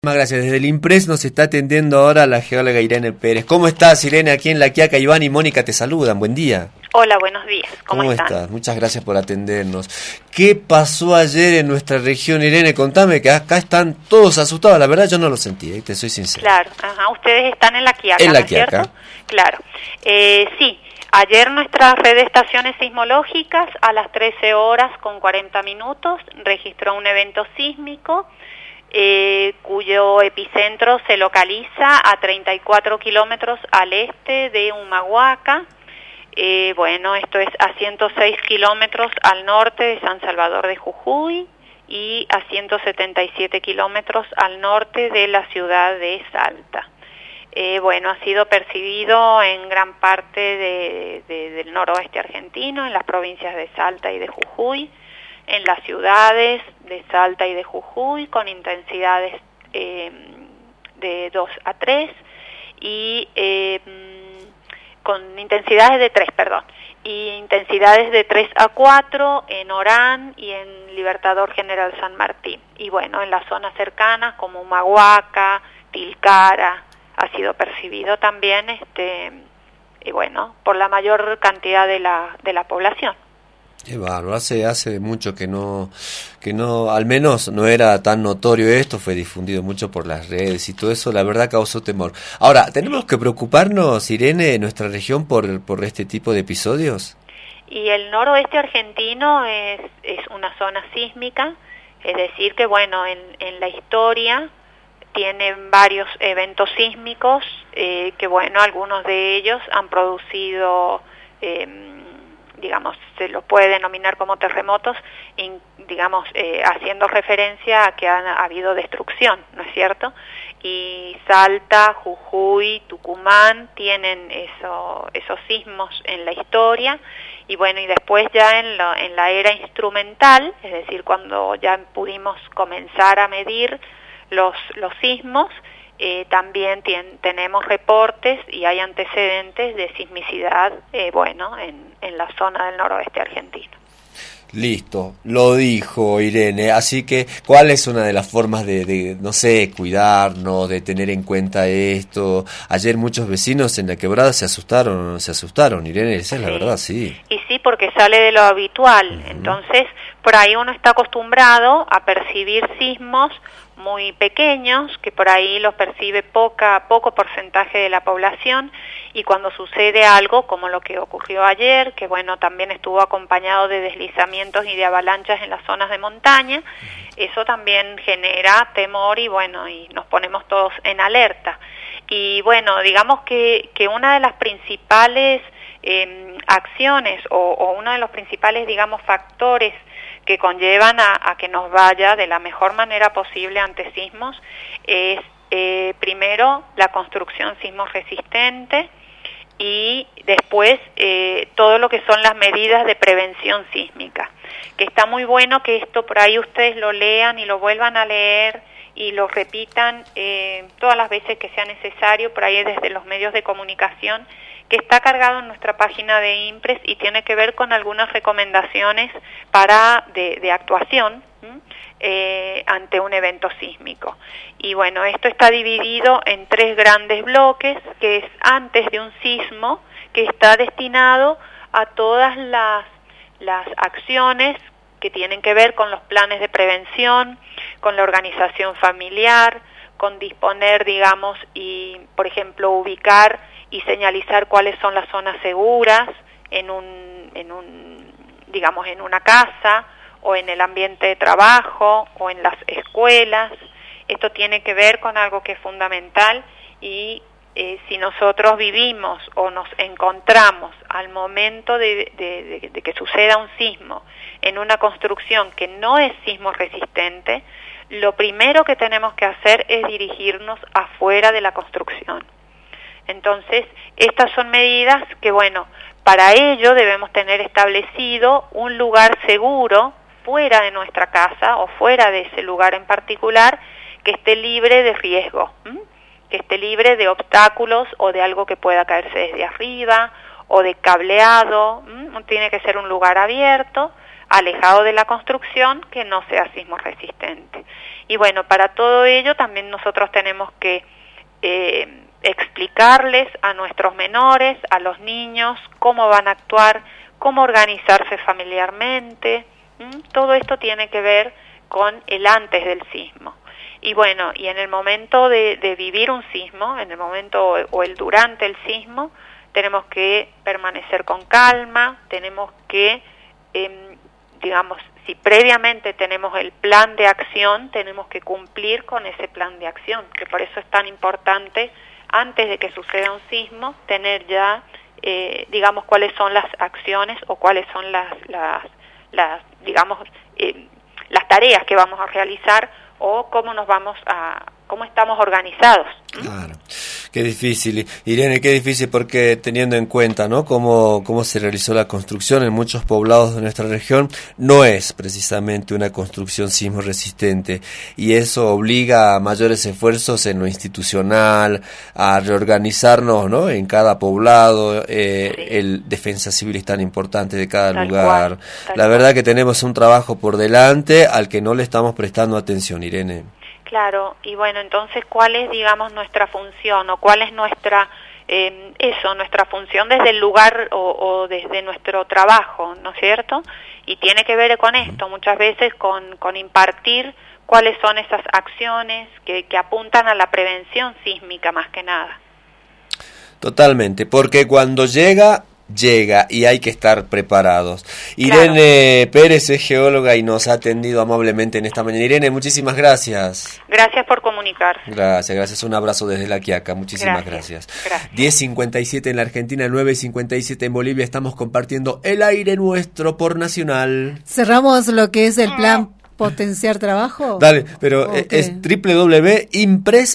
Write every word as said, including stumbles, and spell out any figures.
Muchas gracias. Desde el Impres nos está atendiendo ahora la geóloga Irene Pérez. ¿Cómo estás, Irene? Aquí en La Quiaca, Iván y Mónica te saludan. Buen día. Hola, buenos días. ¿Cómo, ¿Cómo están? estás? Muchas gracias por atendernos. ¿Qué pasó ayer en nuestra región, Irene? Contame, que acá están todos asustados. La verdad yo no lo sentí, ¿eh? Te soy sincero. Claro, ajá. Ustedes están en La Quiaca, en La ¿no es Quiaca. cierto? Claro. Eh, sí, ayer nuestra red de estaciones sismológicas a las trece horas con cuarenta minutos registró un evento sísmico eh, cuyo epicentro se localiza a treinta y cuatro kilómetros al este de Humahuaca. Eh, bueno, esto es a ciento seis kilómetros al norte de San Salvador de Jujuy y a ciento setenta y siete kilómetros al norte de la ciudad de Salta. Eh, bueno, ha sido percibido en gran parte de, de, del noroeste argentino, en las provincias de Salta y de Jujuy, en las ciudades de Salta y de Jujuy, con intensidades eh, de dos a tres y eh, con intensidades de tres, perdón, y intensidades de tres a cuatro en Orán y en Libertador General San Martín. Y bueno, en las zonas cercanas como Humahuaca, Tilcara, ha sido percibido también, este, y bueno, por la mayor cantidad de la de la población. Qué bárbaro, hace, hace mucho que no, que no, al menos no era tan notorio esto, fue difundido mucho por las redes y todo eso, la verdad causó temor. Ahora, ¿tenemos que preocuparnos, Irene, en nuestra región por, por este tipo de episodios? Y el noroeste argentino es, es una zona sísmica, es decir que bueno, en, en la historia tienen varios eventos sísmicos, eh, que bueno, algunos de ellos han producido, eh, digamos, se los puede denominar como terremotos, in, digamos, eh, haciendo referencia a que ha, ha habido destrucción, ¿no es cierto? Y Salta, Jujuy, Tucumán tienen eso, esos sismos en la historia, y bueno, y después ya en, lo, en la era instrumental, es decir, cuando ya pudimos comenzar a medir los, los sismos, Eh, también tien, tenemos reportes y hay antecedentes de sismicidad, eh, bueno, en, en la zona del noroeste argentino. Listo, lo dijo Irene, así que ¿cuál es una de las formas de, de, no sé, cuidarnos, de tener en cuenta esto? Ayer muchos vecinos en la quebrada se asustaron, se asustaron, Irene, esa es la verdad, sí. Y sí, porque sale de lo habitual, uh-huh. Entonces por ahí uno está acostumbrado a percibir sismos muy pequeños, que por ahí los percibe poca, poco porcentaje de la población, y cuando sucede algo como lo que ocurrió ayer, que bueno, también estuvo acompañado de deslizamientos y de avalanchas en las zonas de montaña, eso también genera temor y bueno, y nos ponemos todos en alerta. Y bueno, digamos que, que una de las principales eh, acciones o, o uno de los principales, digamos, factores que conllevan a, a que nos vaya de la mejor manera posible ante sismos es eh, primero la construcción sismo resistente y después eh, todo lo que son las medidas de prevención sísmica, que está muy bueno que esto por ahí ustedes lo lean y lo vuelvan a leer y lo repitan eh, todas las veces que sea necesario, por ahí desde los medios de comunicación, que está cargado en nuestra página de Impres y tiene que ver con algunas recomendaciones para de, de actuación eh, ante un evento sísmico. Y bueno, esto está dividido en tres grandes bloques, que es antes de un sismo, que está destinado a todas las, las acciones que tienen que ver con los planes de prevención, con la organización familiar, con disponer, digamos, y por ejemplo ubicar y señalizar cuáles son las zonas seguras en un, en un, digamos, en una casa o en el ambiente de trabajo o en las escuelas. Esto tiene que ver con algo que es fundamental y eh, si nosotros vivimos o nos encontramos al momento de, de, de, de que suceda un sismo en una construcción que no es sismo resistente, lo primero que tenemos que hacer es dirigirnos afuera de la construcción. Entonces, estas son medidas que, bueno, para ello debemos tener establecido un lugar seguro fuera de nuestra casa o fuera de ese lugar en particular que esté libre de riesgo, ¿m? que esté libre de obstáculos o de algo que pueda caerse desde arriba o de cableado, ¿m? Tiene que ser un lugar abierto alejado de la construcción que no sea sismo resistente. Y bueno, para todo ello también nosotros tenemos que eh, explicarles a nuestros menores, a los niños, cómo van a actuar, cómo organizarse familiarmente. ¿Mm? Todo esto tiene que ver con el antes del sismo. Y bueno, y en el momento de, de vivir un sismo, en el momento o, o el durante el sismo, tenemos que permanecer con calma, tenemos que, eh, digamos, si previamente tenemos el plan de acción, tenemos que cumplir con ese plan de acción, que por eso es tan importante, antes de que suceda un sismo, tener ya, eh, digamos, cuáles son las acciones o cuáles son las, las, las digamos, eh, las tareas que vamos a realizar o cómo nos vamos a, cómo estamos organizados. ¿Mm? Claro, qué difícil, Irene, qué difícil, porque teniendo en cuenta, ¿no?, cómo, cómo se realizó la construcción en muchos poblados de nuestra región, no es precisamente una construcción sismo resistente, y eso obliga a mayores esfuerzos en lo institucional, a reorganizarnos, ¿no?, en cada poblado, eh, sí. El defensa civil es tan importante de cada tal lugar. Cual, la verdad cual. que tenemos un trabajo por delante al que no le estamos prestando atención, Irene. Claro, y bueno, entonces, ¿cuál es, digamos, nuestra función o cuál es nuestra, eh, eso, nuestra función desde el lugar o, o desde nuestro trabajo, ¿no es cierto? Y tiene que ver con esto, muchas veces con, con impartir cuáles son esas acciones que, que apuntan a la prevención sísmica más que nada. Totalmente, porque cuando llega... llega y hay que estar preparados. Irene claro. Pérez es geóloga y nos ha atendido amablemente en esta mañana. Irene, muchísimas gracias. Gracias por comunicar. Gracias, gracias. Un abrazo desde La Quiaca. Muchísimas gracias. gracias. gracias. diez cincuenta y siete en la Argentina, nueve cincuenta y siete en Bolivia. Estamos compartiendo el aire nuestro por Nacional. Cerramos lo que es el plan Potenciar Trabajo. Dale, pero okay. es doble u doble u doble u punto impres